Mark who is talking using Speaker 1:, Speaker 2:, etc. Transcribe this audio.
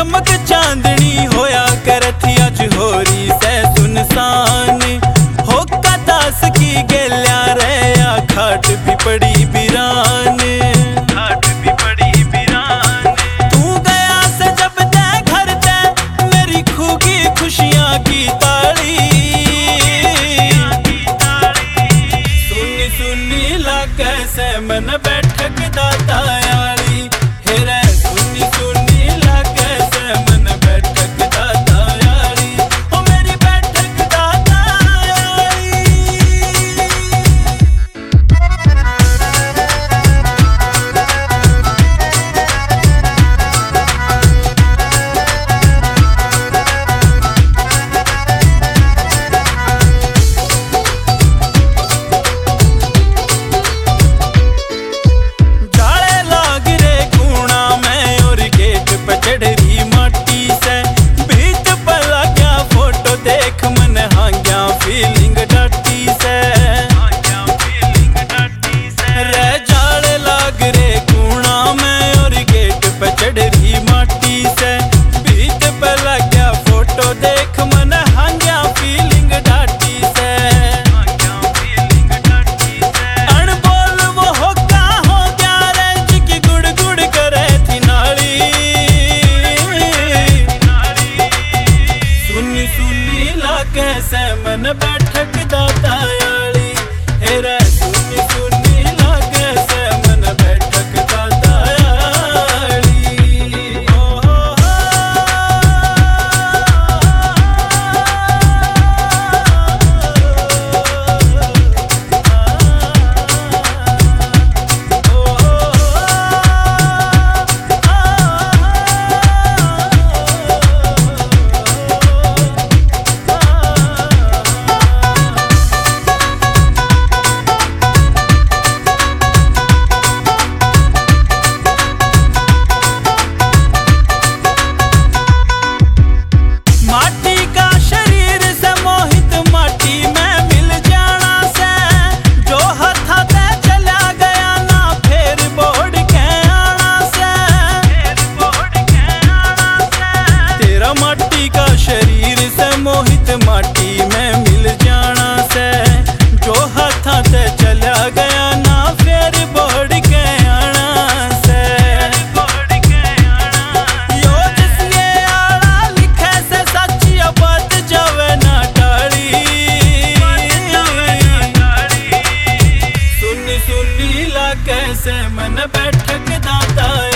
Speaker 1: चमक चांदनी होया करथी अज होरी से सुनसान होका दास की गेल्या रे खाट भी पड़ी बिरान तू गया से जब ते घर ते मेरी खूगी खुशियां की ताली सुनी सुनी लागे से मन बैठक दाता याली हेरे सुनी सुनी लागे से मन बैठक दाता याली ओ मेरी बैठक दाता याली। जाले लाग रे कूणा में और गेट पे चढ़ी माटी से बीच पला क्या फोटो देख मन हांग्या फीलिंग डाटी से रे जाले लाग रे कूणा में और गेट पे चढ़ी माटी से बीच पला क्या फोटो देख मन हांग्या फीलिंग डाटी से अनबोल वो होका हो गया रे जिकी गुड़ गुड़ करे थी नाली सुनी सुनी लागे से मन बैठक दाता याली हेरे सुनी सुनी लागे से मन बैठक दाता याली ओ हो माटी का शरीर से मोहित माटी में मिल जाना से जो हथा ते चला गया ना फिर बोड़ के आना से तेरा माटी का शरीर से मोहित माटी में मिल जाना से जो हथा ते चला गया ना फिर बोड़ के आना से यो जिसने आड़ा लिखे से सच्ची बात जावे ना टाली सुनी सुनी लागे से मन बैठक दाता